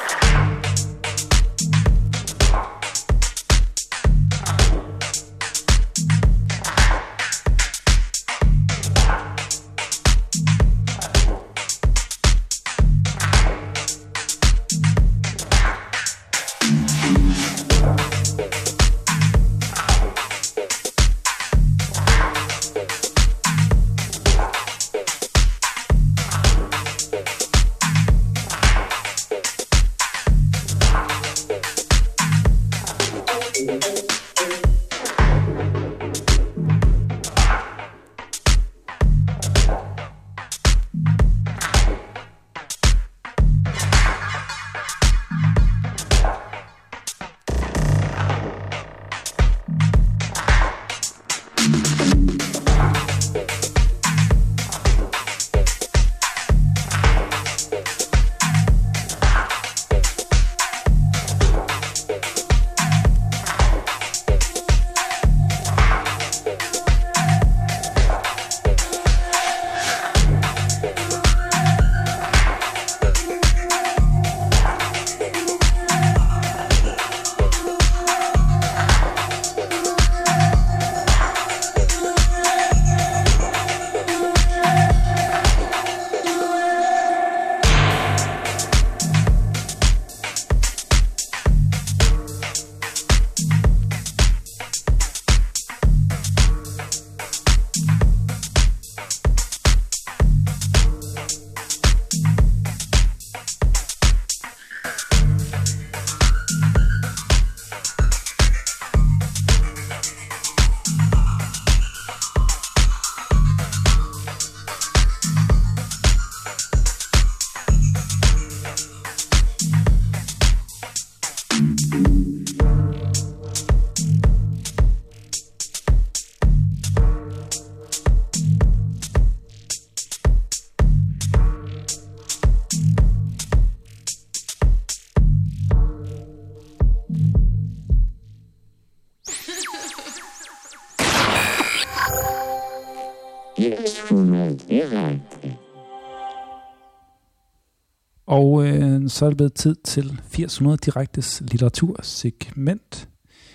Og så er det blevet tid til 80-100 Direktes litteratursegment.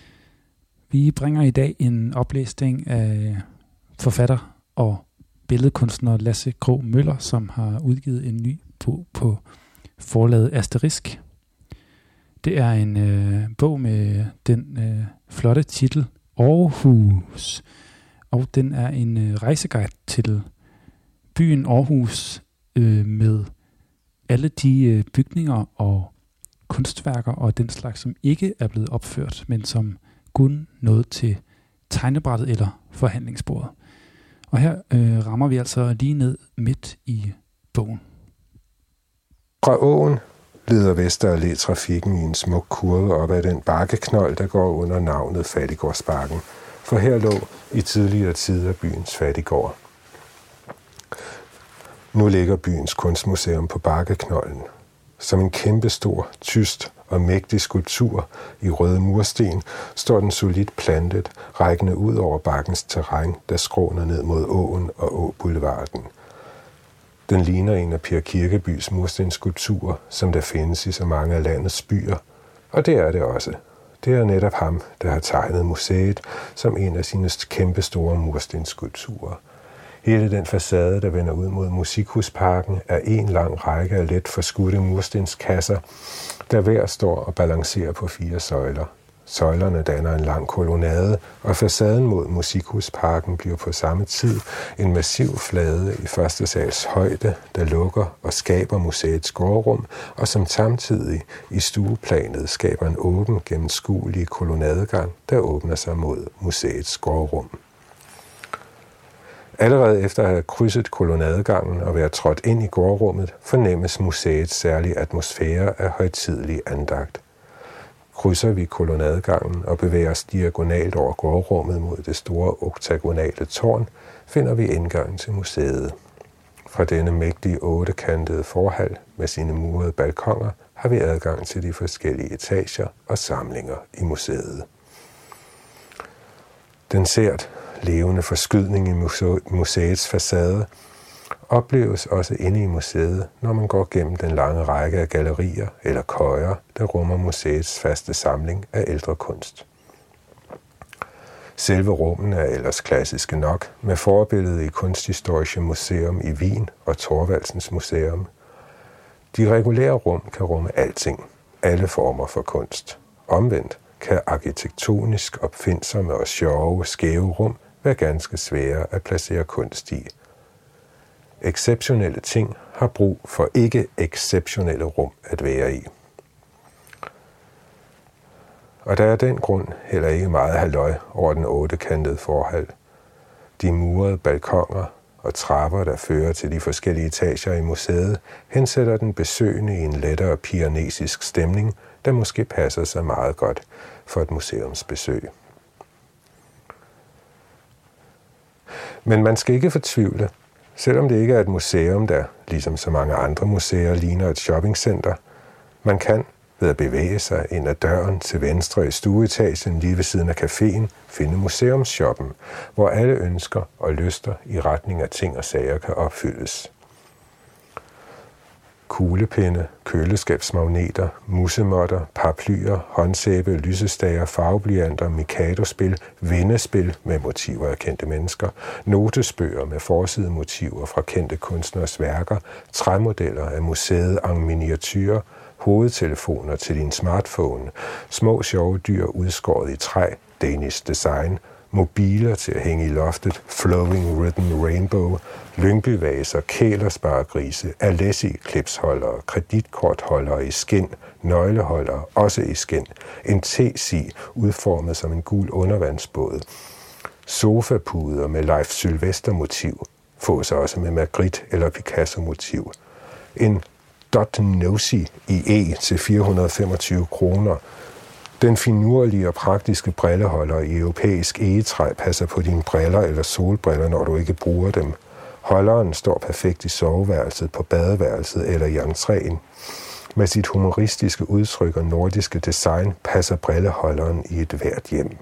Vi bringer i dag en oplæsning af forfatter og billedkunstner Lasse Krogh Møller, som har udgivet en ny bog på forlaget Asterisk. Det er en bog med den flotte titel Aarhus, og den er en rejseguide til byen Aarhus med alle de bygninger og kunstværker og den slags, som ikke er blevet opført, men som kun nåede til tegnebrættet eller forhandlingsbordet. Og her rammer vi altså lige ned midt i bogen. Fra åen leder Vester Allé-trafikken i en smuk kurve op ad den bakkeknold, der går under navnet Fattiggårdsbakken, for her lå i tidligere tider byens fattiggård. Nu ligger byens kunstmuseum på bakkeknolden. Som en kæmpestor, tyst og mægtig skulptur i røde mursten står den solidt plantet, rækkende ud over bakkens terræn, der skråner ned mod åen og Åboulevarden. Den ligner en af Per Kirkebys murstensskulpturer, som der findes i så mange af landets byer, og det er det også. Det er netop ham, der har tegnet museet som en af sine kæmpestore murstensskulpturer. Hele den facade, der vender ud mod Musikhusparken, er en lang række af let forskudte murstenskasser, der hver står og balancerer på 4 søjler. Søjlerne danner en lang kolonnade, og facaden mod Musikhusparken bliver på samme tid en massiv flade i første sals højde, der lukker og skaber museets gårdrum, og som samtidig i stueplanet skaber en åben, gennemskuelig kolonnadegang, der åbner sig mod museets gårdrum. Allerede efter at have krydset kolonnadegangen og været trådt ind i gårdrummet, fornemmes museets særlige atmosfære af højtidelig andagt. Krydser vi kolonnadegangen og bevæger os diagonalt over gårdrummet mod det store oktagonale tårn, finder vi indgangen til museet. Fra denne mægtige 8-kantede forhal med sine murede balkoner har vi adgang til de forskellige etager og samlinger i museet. Den sært levende forskydning i museets facade opleves også inde i museet, når man går gennem den lange række af gallerier eller køjer, der rummer museets faste samling af ældre kunst. Selve rummene er ellers klassiske nok, med forbillede i Kunsthistorische Museum i Wien og Thorvaldsens Museum. De regulære rum kan rumme alting, alle former for kunst. Omvendt kan arkitektonisk opfindsomme og sjove, skæve rum være ganske svære at placere kunst i. Exceptionelle ting har brug for ikke-exceptionelle rum at være i. Og der er af den grund heller ikke meget halløj over den 8-kantede forhal. De murede balkoner og trapper, der fører til de forskellige etager i museet, hensætter den besøgende i en lettere pianesisk stemning, der måske passer sig meget godt for et museumsbesøg. Men man skal ikke fortvivle, selvom det ikke er et museum, der, ligesom så mange andre museer, ligner et shoppingcenter. Man kan, ved at bevæge sig ind ad døren til venstre i stueetagen lige ved siden af caféen, finde museumsshoppen, hvor alle ønsker og lyster i retning af ting og sager kan opfyldes. Kuglepinde, køleskabsmagneter, musemotter, paraplyer, håndsæbe, lysestager, farveblyanter, Mikado-spil, vendespil med motiver af kendte mennesker, notesbøger med forsidemotiver fra kendte kunstneres værker, træmodeller af museet en miniature, hovedtelefoner til din smartphone, små sjove dyr udskåret i træ, Danish design, mobiler til at hænge i loftet, Flowing Rhythm Rainbow, lyngbyvaser, kælersparegrise, Alessi-klipsholdere, kreditkortholdere i skind, nøgleholdere, også i skind, en tesi udformet som en gul undervandsbåd, sofapuder med Leif Sylvester-motiv, fås også med Magritte eller Picasso-motiv, en Dot Nosy i E til 425 kroner. Den finurlige og praktiske brilleholder i europæisk egetræ passer på dine briller eller solbriller, når du ikke bruger dem. Holderen står perfekt i soveværelset, på badeværelset eller i entréen. Med sit humoristiske udtryk og nordiske design passer brilleholderen i et hvert hjem.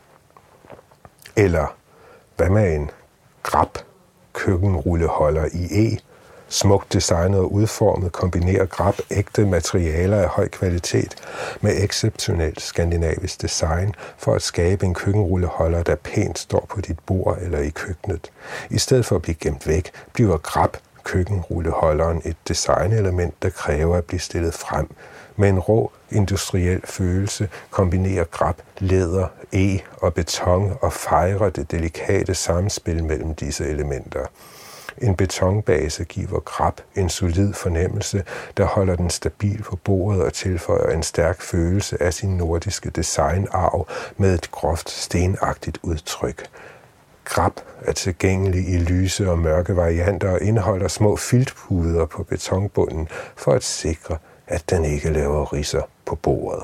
Eller hvad med en grab køkkenrulleholder i E? Smukt designet og udformet kombinerer grab ægte materialer af høj kvalitet med exceptionelt skandinavisk design for at skabe en køkkenrulleholder, der pænt står på dit bord eller i køkkenet. I stedet for at blive gemt væk, bliver grab køkkenrulleholderen et designelement, der kræver at blive stillet frem. Med en rå industriel følelse kombinerer grab læder, og beton og fejrer det delikate samspil mellem disse elementer. En betonbase giver grab en solid fornemmelse, der holder den stabil på bordet og tilføjer en stærk følelse af sin nordiske designarv med et groft stenagtigt udtryk. Grab er tilgængelig i lyse og mørke varianter og indeholder små filtpuder på betonbunden for at sikre, at den ikke laver ridser på bordet.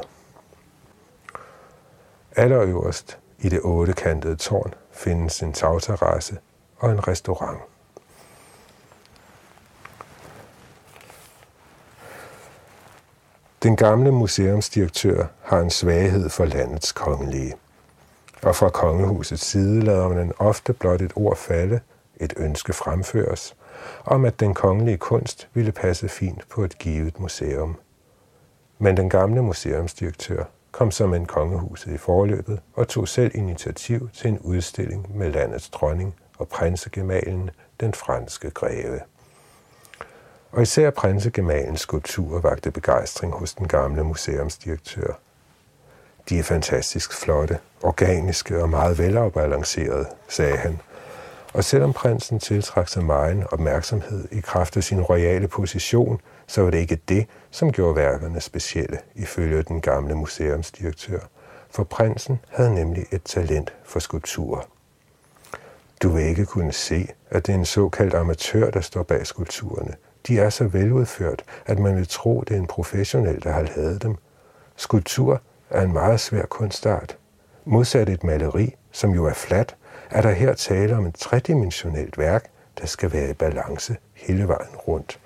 Allerøverst i det 8-kantede tårn findes en tagterrasse og en restaurant. Den gamle museumsdirektør har en svaghed for landets kongelige. Og fra kongehusets side lader man ofte blot et ord falde, et ønske fremføres, om at den kongelige kunst ville passe fint på et givet museum. Men den gamle museumsdirektør kom som en kongehuset i forløbet og tog selv initiativ til en udstilling med landets dronning og prinsegemalen, den franske greve. Og især prinsegemalens skulpturer vakte begejstring hos den gamle museumsdirektør. De er fantastisk flotte, organiske og meget velafbalancerede, sagde han. Og selvom prinsen tiltrak sig megen opmærksomhed i kraft af sin royale position, så var det ikke det, som gjorde værkerne specielle, ifølge den gamle museumsdirektør. For prinsen havde nemlig et talent for skulpturer. Du vil ikke kunne se, at det er en såkaldt amatør, der står bag skulpturerne. De er så veludført, at man vil tro, det er en professionel, der har lavet dem. Skulptur er en meget svær kunstart. Modsat et maleri, som jo er fladt, er der her tale om et tredimensionelt værk, der skal være i balance hele vejen rundt.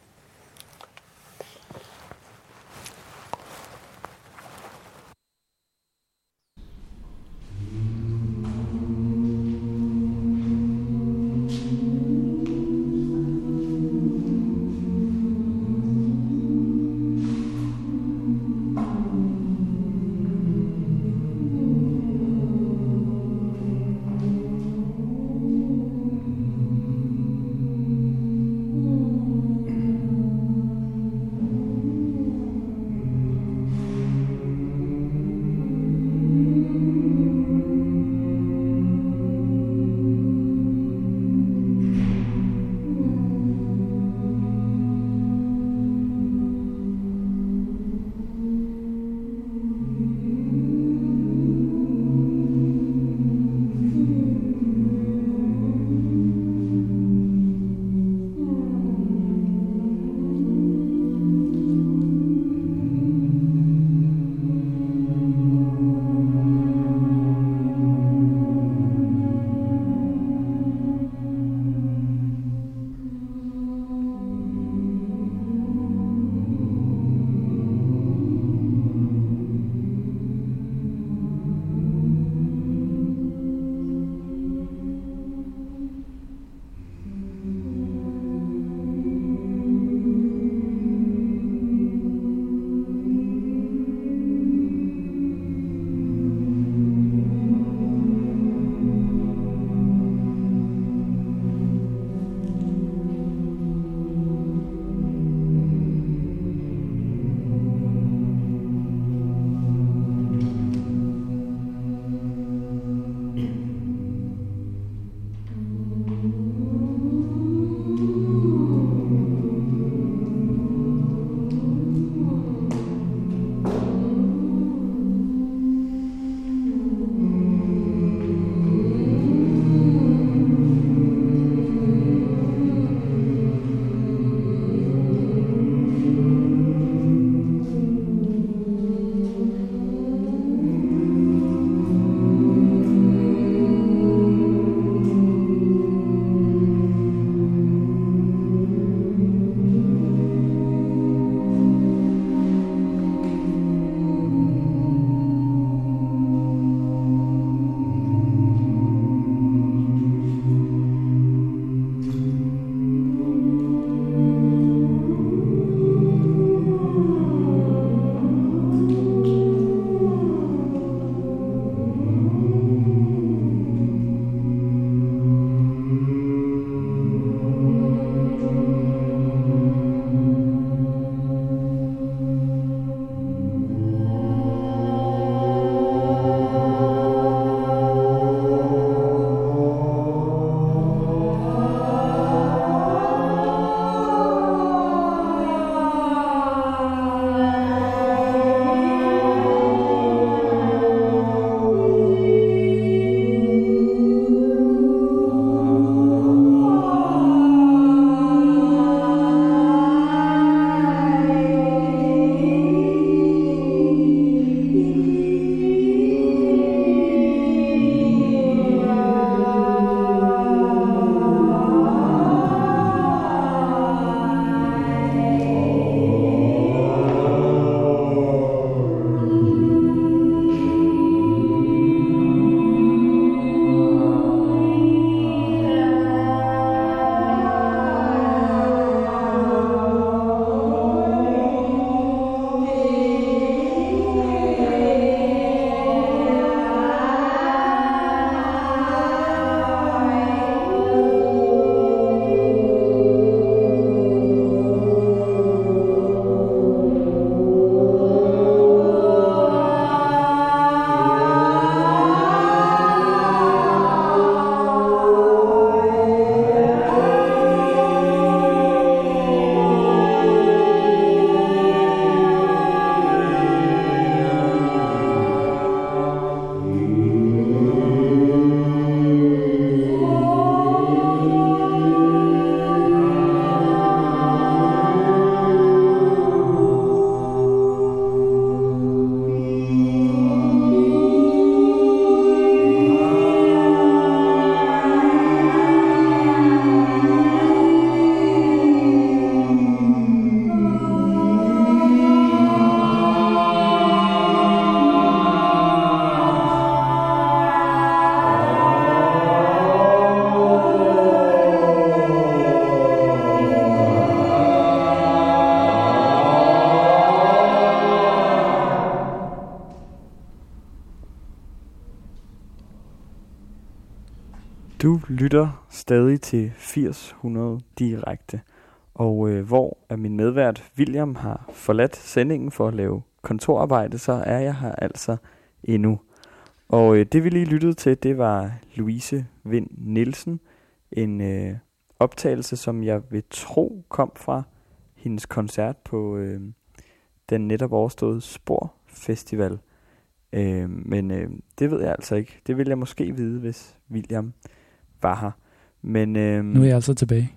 Du lytter stadig til 80-100 direkte, og hvor min medvært William har forladt sendingen for at lave kontorarbejde, så er jeg her altså endnu. Og det vi lige lyttede til, det var Louise Wind Nielsen, en optagelse, som jeg vil tro kom fra hendes koncert på den netop overståede Spor Festival. Men det ved jeg altså ikke. Det vil jeg måske vide, hvis William var her. Men nu er jeg altså tilbage.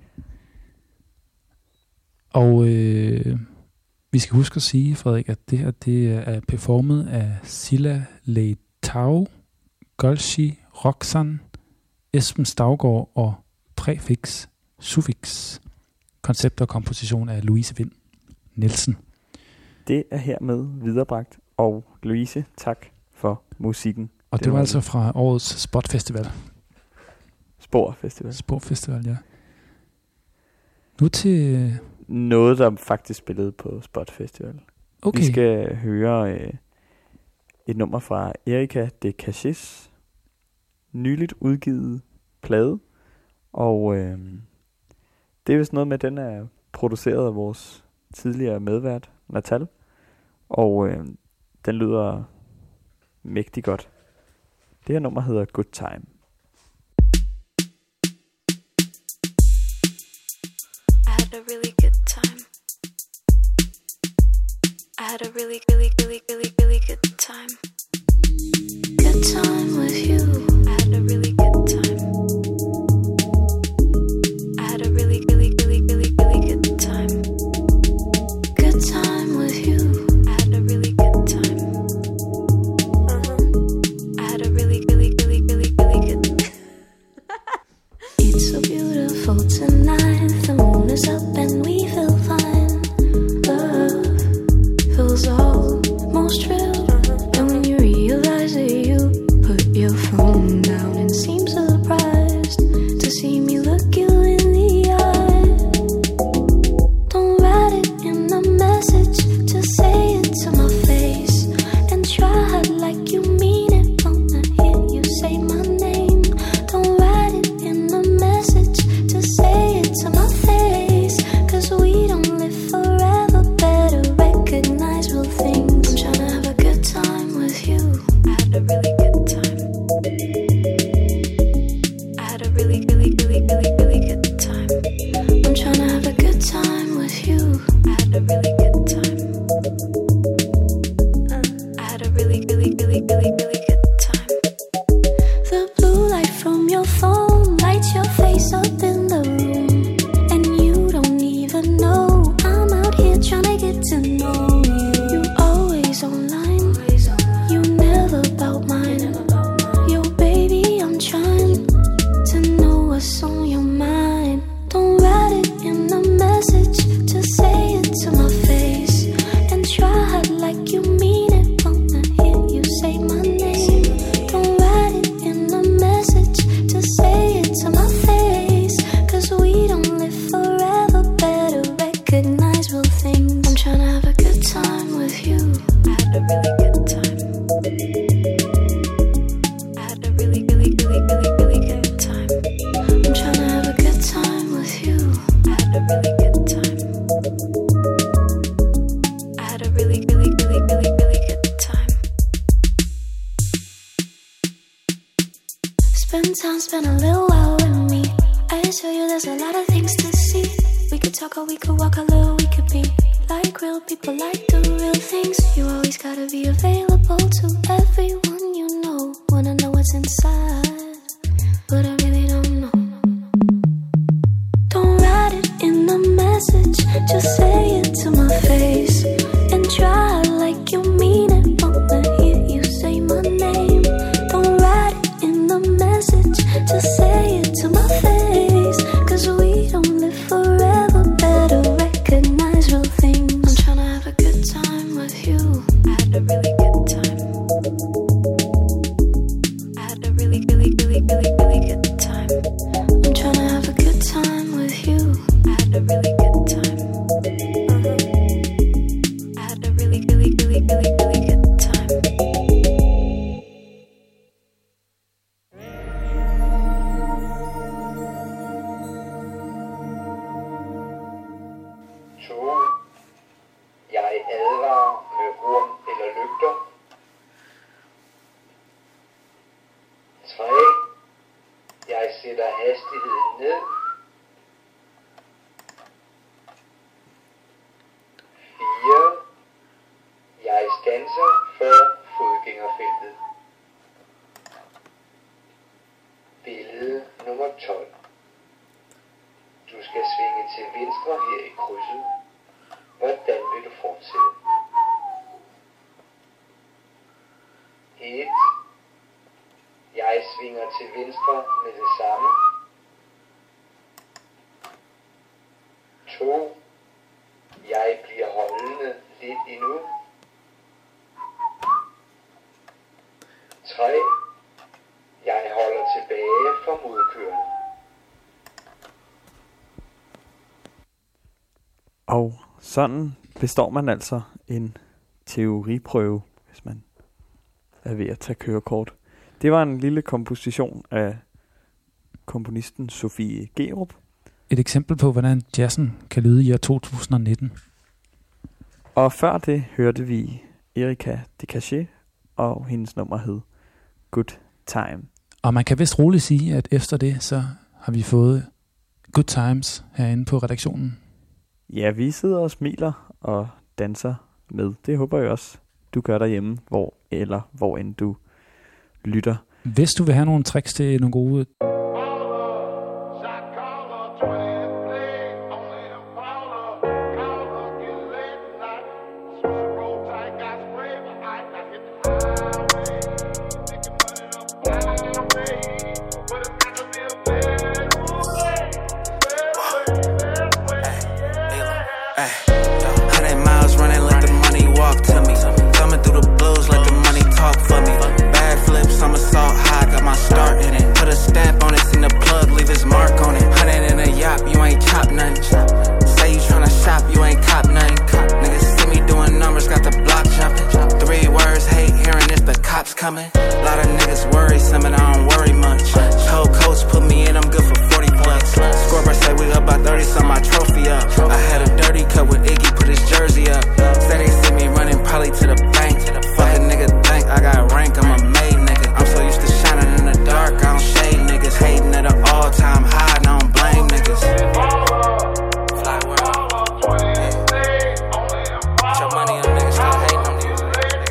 Og vi skal huske at sige, Frederik, at det her det er performet af Silla Leitao, Golshi, Roxanne, Esben Stavgaard og Præfix Suffix. Koncept og komposition af Louise Wind Nielsen. Det er hermed viderebragt. Og Louise, tak for musikken. Og det var altså fra årets Spot Festival. Spor Festival, ja. Nu til noget, der faktisk spillede på Spot Festival. Okay. Vi skal høre et nummer fra Erika de Cachis nyligt udgivet plade. Og det er vist noget med, at den er produceret af vores tidligere medvært, Natal. Og den lyder mægtig godt. Det her nummer hedder Good Time. I had a really good time. I had a really, really, really, really, really good time. Good time with you. I had a really good time. I had a really, really, really, really, really good time. Good time with you. I had a really good time. I had a really, really, really, really, really good. It's so beautiful tonight. The moon is up and we feel fine. Love feels almost real. And when you realize that you put your phone down and seem surprised to see me look you in the eye. Don't write it in a message, just say it to my face. And try like you mean it when I hear you say my name. Don't write it in a message, just say it to my face. Cause we don't live forever, better recognize real things. I'm tryna have a good time with you. I had a really good time. I had a really, really, really, really, really good time. I'm tryna have a good time with you. I had a really good time. I had a really, really, really, really, really good time. The blue light from your phone lights your face up in the room. And you don't even know I'm out here tryna get to know you. You always online, you never bout mine. Yo baby, I'm trying to know what's on your mind. Don't write it in a message, just say it to my face. And try like you mean it when I hear you say my name. Don't write it in a message, just say it to my face. Cause we don't live forever, better recognize real things. I'm tryna have a good time with you. I had a really good time. I had a really, really, really, really, really good time. I'm tryna have a good time with you. I had a really good time. I had a really, really, really, really, really good time. Spend a little while with me. I assure you there's a lot of things to see. We could talk or we could walk a little, we could be like real people, like do real things. You always gotta be available to everyone you know. Wanna know what's inside, but I really don't know. Don't write it in a message, just say it to my face. And try like you mean it when I hear you say my name. Don't write it in a message, just say it to my face. Cause we don't live forever, better recognize real things. I'm tryna have a good time with you. I had a really good time. I had a really, really, really, really, really good time. I'm tryna have a good time with you. I had a really good time. I had a really, really, really, really, really good time. 1. Jeg svinger til venstre med det samme. 2. Jeg bliver holdende lidt endnu. 3. Jeg holder tilbage for modkørende. Og sådan består man altså en teoriprøve, hvis man er ved at tage kørekort. Det var en lille komposition af komponisten Sofie Gerup. Et eksempel på, hvordan jazzen kan lyde i år 2019. Og før det hørte vi Erika Decachet, og hendes nummer hed Good Time. Og man kan vist roligt sige, at efter det, så har vi fået good times herinde på redaktionen. Ja, vi sidder og smiler og danser med. Det håber jeg også, du gør derhjemme, hvor end du lytter. Hvis du vil have nogle tricks til nogle gode coming. A lot of niggas worry, some and I don't worry much. Cold coach put me in, I'm good for 40 plus. Scoreboard say we up by 30, so my trophy up. I had a dirty cut with Iggy, put his jersey up. Say they see me running probably to the bank. Fuck a nigga think I got rank, I'm a made nigga. I'm so used to shining in the dark, I don't shade niggas. Hating at an all-time high, and I don't blame niggas. Fly world. Put your money on niggas, stop hating on you.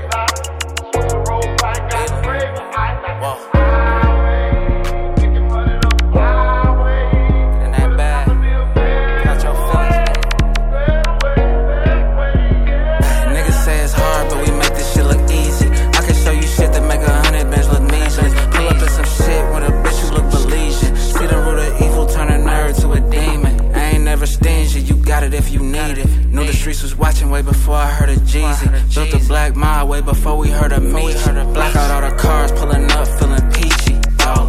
If you need it. Knew the streets was watching way before I heard of Jeezy. Built a black mile way before we heard of me. Black out all the cars, pulling up, feeling peachy. Oh.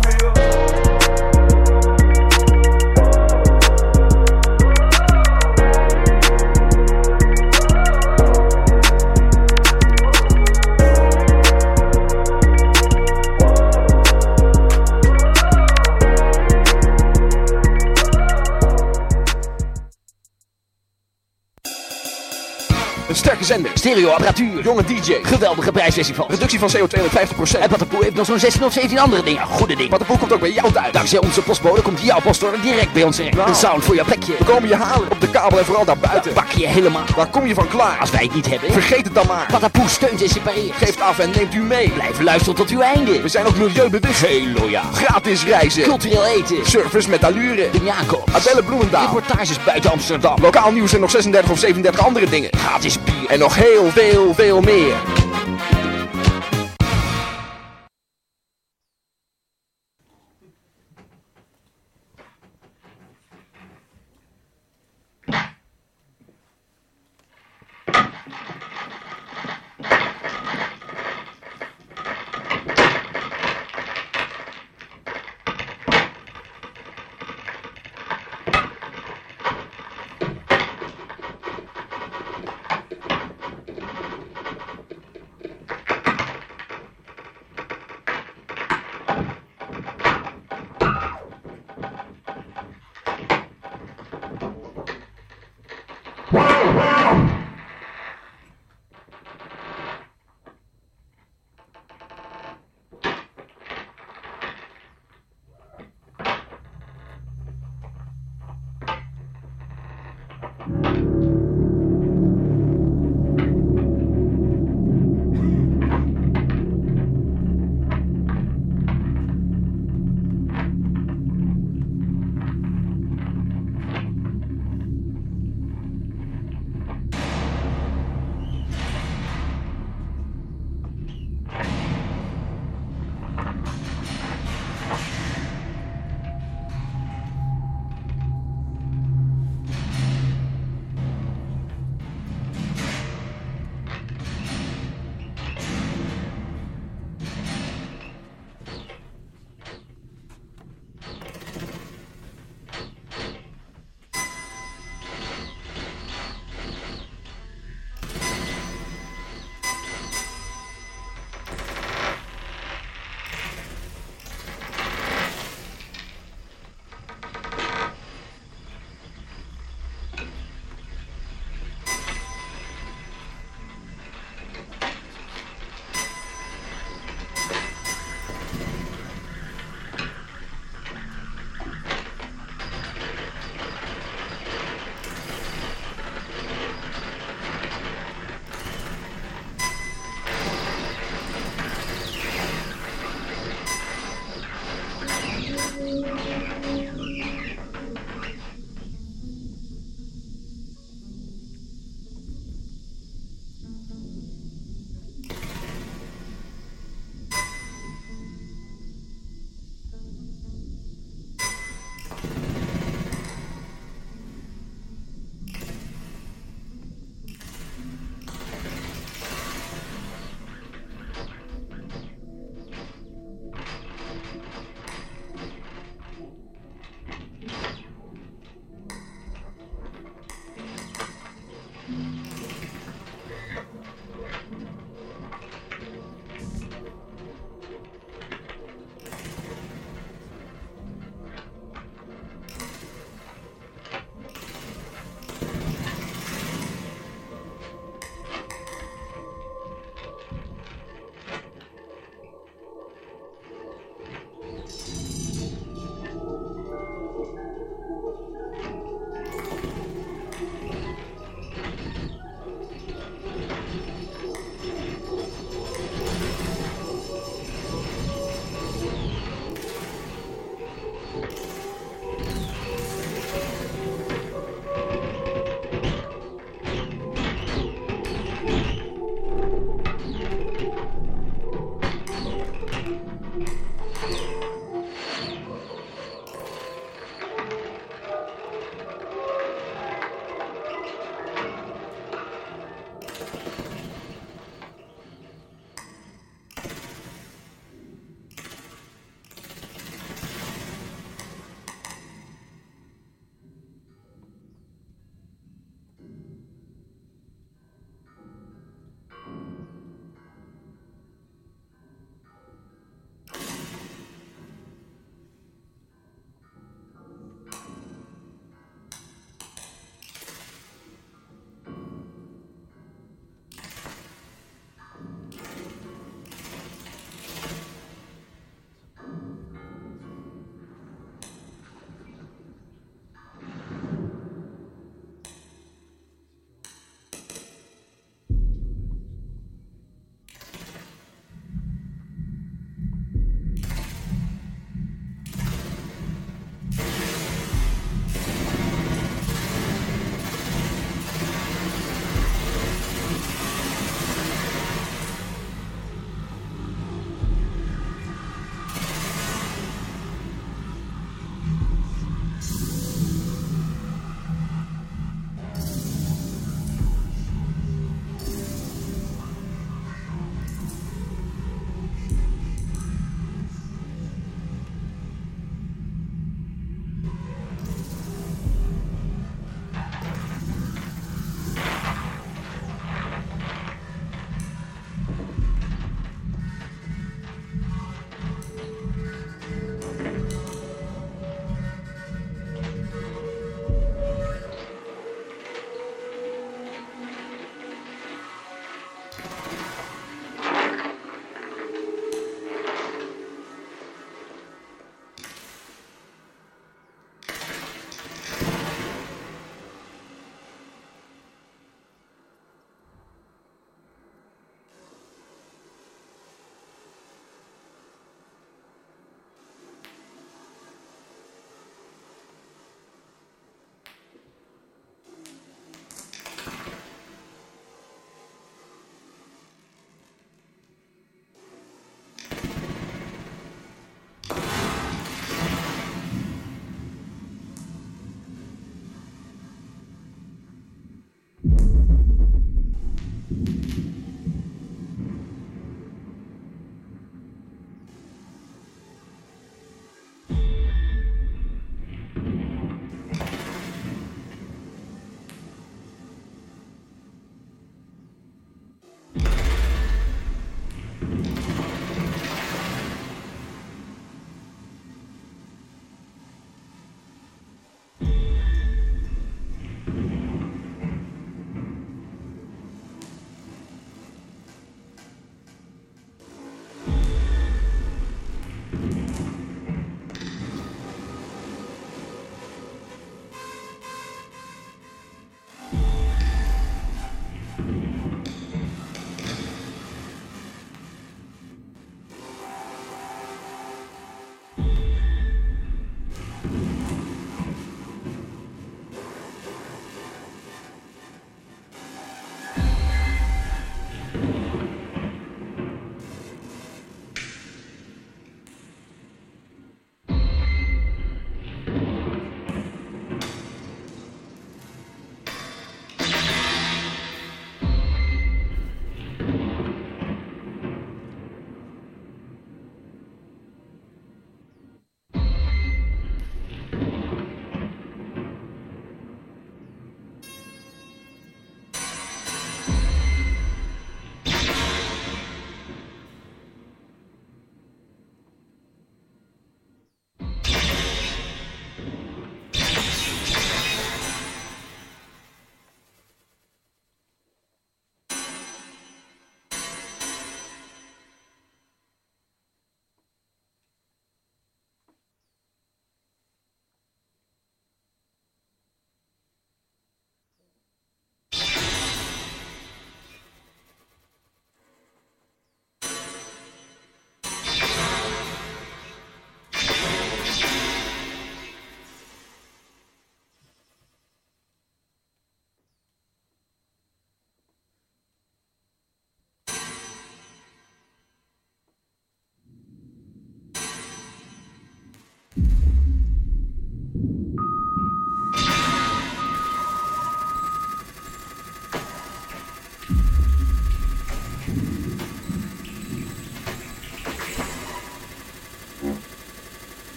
Een sterke zender, stereoapparatuur, jonge DJ, geweldige prijsfestival, reductie van CO2 met 50%. En Patapoe heeft nog zo'n 16 of 17 andere dingen. Goede dingen. Patapoe komt ook bij jou thuis. Dankzij onze postbode komt jouw postorder direct bij ons terecht. Een sound voor jouw plekje. We komen je halen op de kabel en vooral daarbuiten. Pak je helemaal. Waar kom je van klaar? Als wij het niet hebben, vergeet het dan maar. Patapoe steunt en separeert. Geeft af en neemt u mee. Blijf luisteren tot uw einde. We zijn ook milieubewust. Heel loyaal. Gratis reizen. Cultureel eten. Service met allure. De Jacob. Adelle Bloemendaal. Reportages buiten Amsterdam. Lokaal nieuws en nog 36 of 37 andere dingen. Gratis bier. En nog heel veel meer.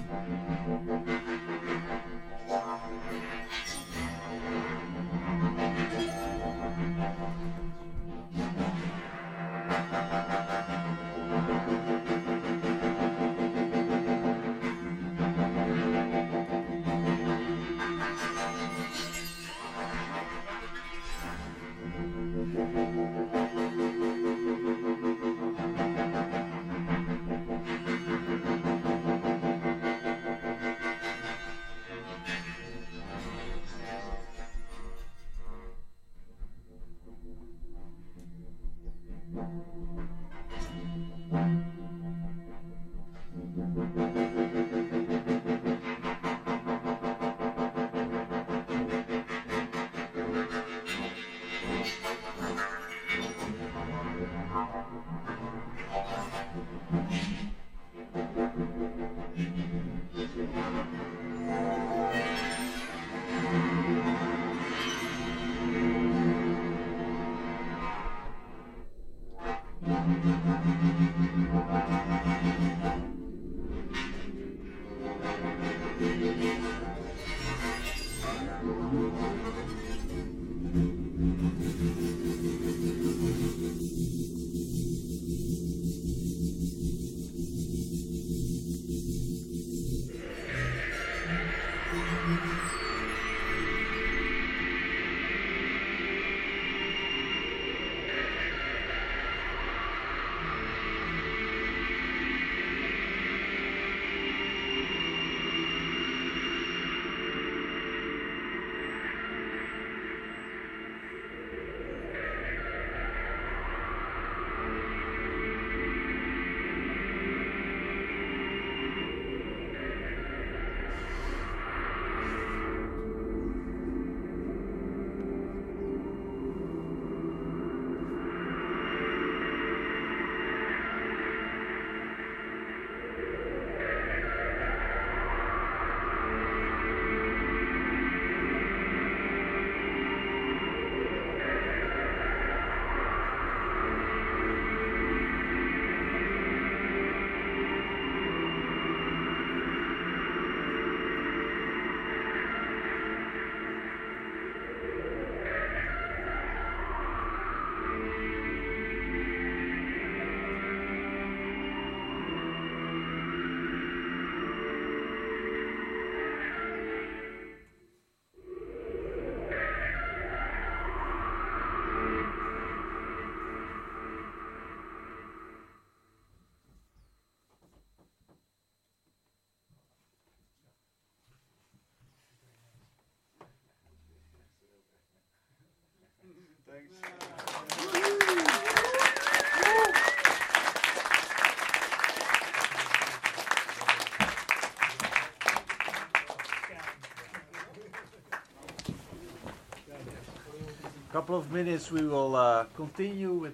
Couple of minutes we will continue with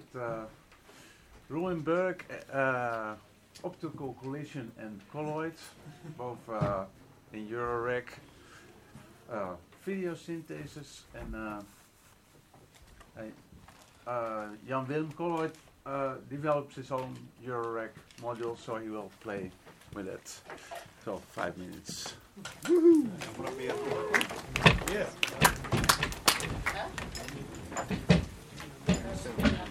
Ruin Berg, optical collision and colloids, both in Eurorec, video synthesis, and Jan Willem Colloid develops his own Eurorec module, so he will play with it. So 5 minutes. Woohoo! Yeah.